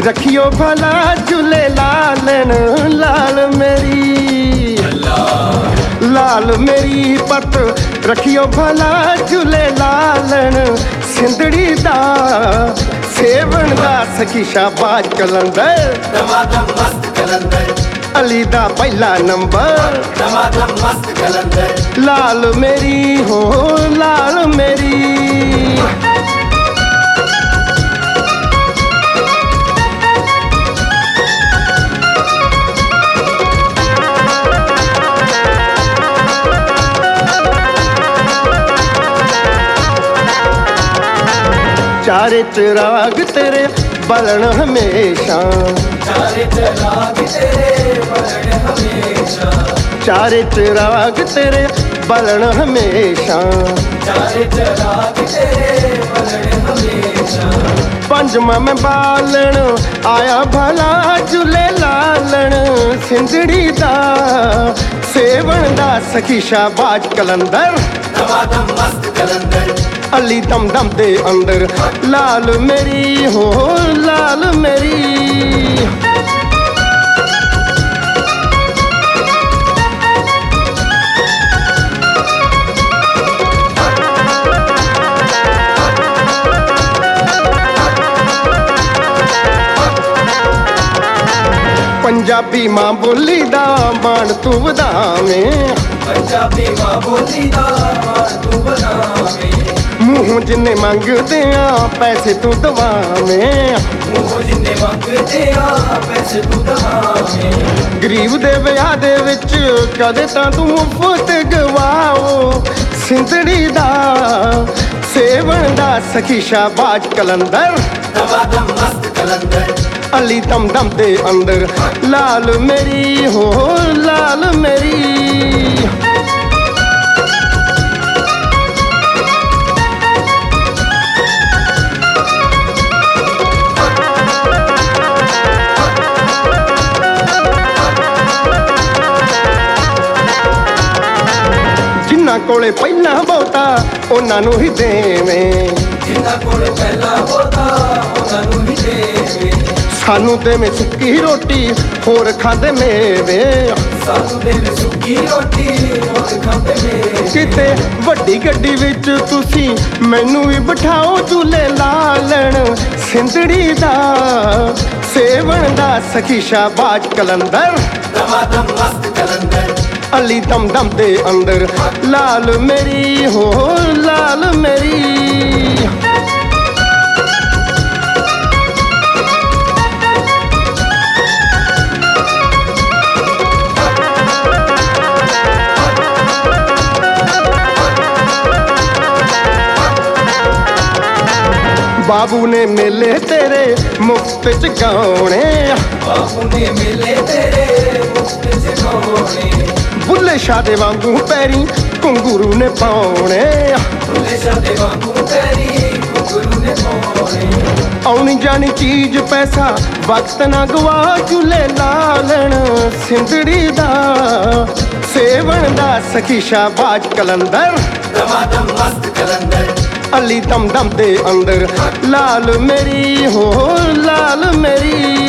रखियो भला झूले लालन लाल मेरी लाल मेरी पत रखियो भला झूले लालन सिंधड़ी दा सेवन दा सखी शाबाज कलंदर दमादम मस्त कलंदर अली दा पहला नंबर दमादम मस्त कलंदर लाल मेरी हो लाल मेरी चारे चिराग तेरे बलन हमेशा चारे चिराग तेरे बलन हमेशा चारे चिराग तेरे बलन हमेशा चारे चिराग तेरे बलन हमेशा पंजमा में बालन आया भला झूले लालन सिंधड़ी दा सेवन दा सखी शाबाज कलंदर दमादम मस्त कलंदर अली दम दम दे अंदर लाल मेरी हो लाल मेरी पंजाबी मां बोली दा मान तू वधावें पंजाबी मां बोली दा मान तू वधावें मुँह जिन्ने मंगदे आ पैसे तू दवावें मुँह जिन्ने मंगदे आ पैसे तू दवावें गरीब दे विआह दे विच कदे तां तू मुफ्त गवाओ सिंधड़ी दा सेवन दा सखी शाबाज कलंदर दमादम मस्त कलंदर अली दम दम दे अंदर लाल मेरी हो लाल मेरी जिन्ना कोले पहला बहुता उन्हां नूं ही देवें जिन्ना कोले पहला बहुता उन्हां नूं ही देवें सानू देवें सुक्की रोटी होर खांदे मेवे सानू देवें सुक्की रोटी होर खांदे मेवे किते वड्डी गड्डी विच तुसी मैनू भी बिठाओ झूले लालन सिंधड़ी दा सेवन दा सखी शाबाज कलंदर दमादम मस्त कलंदर अली दम दम दे अंदर लाल मेरी हो लाल मेरी बाबू ने मेले तेरे मुफ्त च गाने बाबू ने मेले तेरे मुफ्त च गाने बुल्ले शाह दे वांगू पैरी घुंगरू ने पाउणे बुल्ले शाह दे वांगू पैरी घुंगरू ने पाउणे आउनी जानी चीज पैसा वक्त ना गवा झूले लालन सिंधड़ी दा सेवन दा सखी शाबाज कलंदर दमादम मस्त कलंदर अली दम दम दे अंदर लाल मेरी हो लाल मेरी